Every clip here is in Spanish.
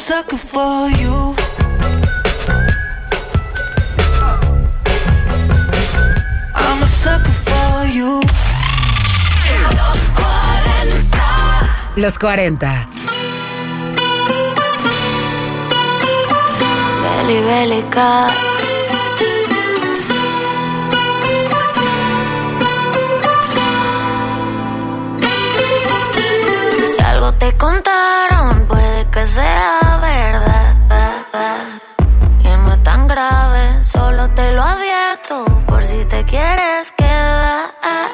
sucker for you. I'm a sucker for you. Los 40. Belly, belly, cat. Si algo te contaron, puede que sea verdad. Y no es tan grave, solo te lo advierto por si te quieres quedar.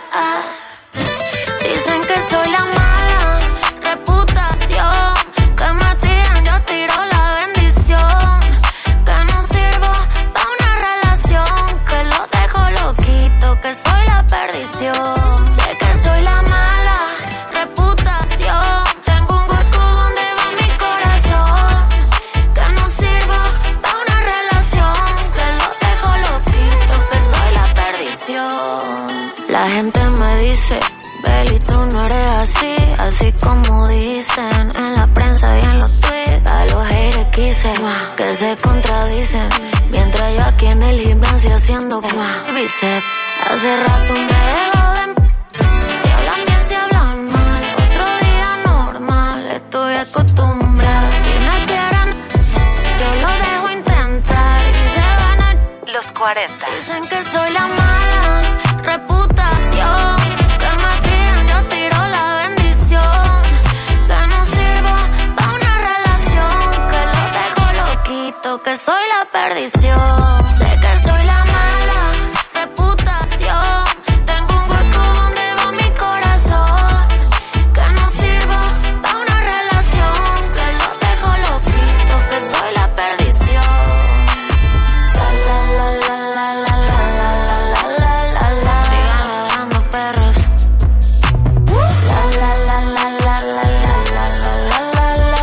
Dicen que soy la mala reputación, que me tiran, yo tiro la bendición, que no sirvo pa' una relación, que lo dejo loquito, que soy la perdición. Sé que soy la mala reputación, tengo un hueco donde va mi corazón, que no sirvo pa' una relación, que lo dejo loquito, que soy la perdición. La gente me dice, Beli, tú no eres así, así como dicen en la prensa y en los tweets. A los haters quise que se contradicen, mientras yo aquí en el gimnasio haciendo bíceps. Hace rato me dejo de si hablan bien, si hablan mal, otro día normal, estoy acostumbrada. Si me quieren, yo lo dejo intentar y se van a Los 40. Dicen que soy la mala reputación, que me tiran, yo tiro la bendición, que no sirvo pa' una relación, que lo dejo loquito, que soy la perdición. Sé que soy la mala reputación, tengo un hueco donde va mi corazón, que no sirvo pa' una relación, que lo dejo loquito, que soy la perdición. La la la la la la la la la la la. Sigan rodando perros. La la la la la la la la la la la.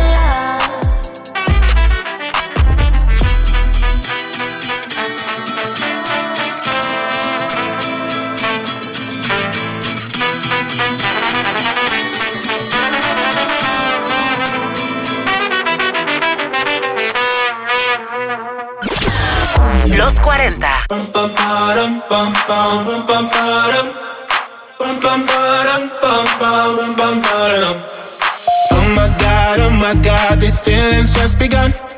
Los 40. Oh my God, these feelings just begun.